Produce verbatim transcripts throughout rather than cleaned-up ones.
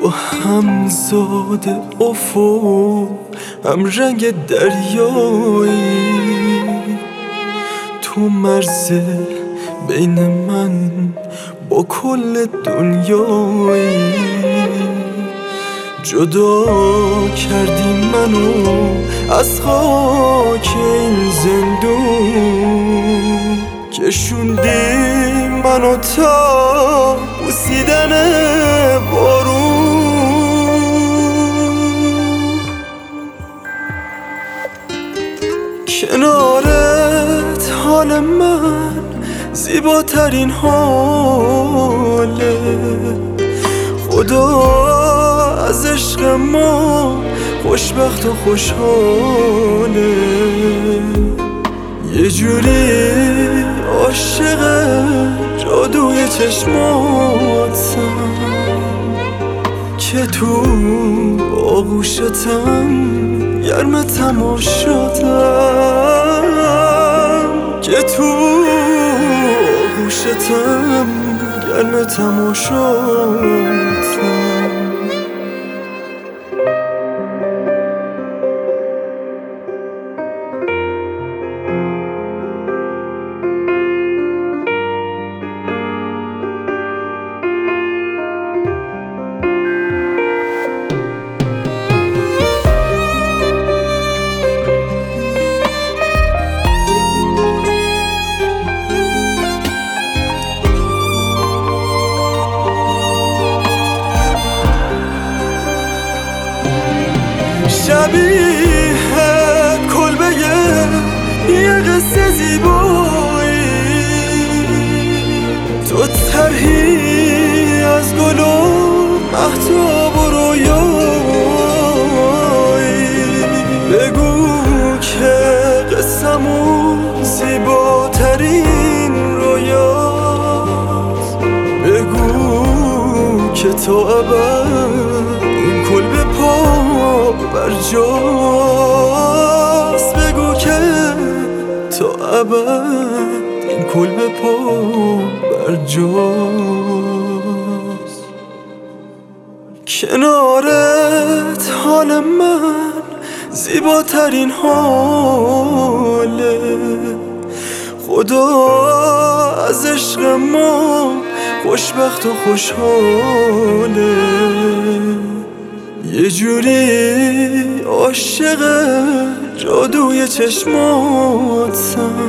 تو هم زاد افق هم رنگ دریایی، تو مرز بین من با کل دنیایی. جدا کردی منو از خاک این زندون، کشوندی منو تا بوسیدن بارون. کنارت حال من زیباترین حاله، خدا از عشق ما خوشبخت و خوشحاله. یه جوری عاشق جادوی چشماتم که تو آغوشتم گرم تماشاتم، که تو آغوشتم گرم تماشاتم. شبیه کلبه یه قصه زیبایی، تو طرحی از گل و مهتاب و رویایی. بگو که قصه‌مون زیباترین رویاست، بگو که تا ابد این کلبه پا برجاست، بگو که تا ابد این کلبه پا برجاست. کنارت حال من زیباترین حاله، خدا از عشق ما خوشبخت و خوشحاله. یه جوری عاشق جادوی چشماتم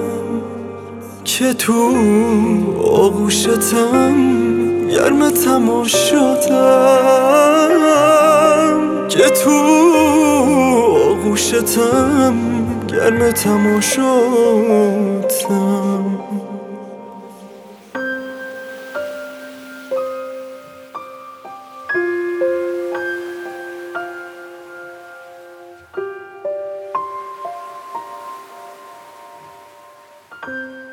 که تو آغوشتم گرم تماشاتم، که تو آغوشتم گرم تماشاتم. you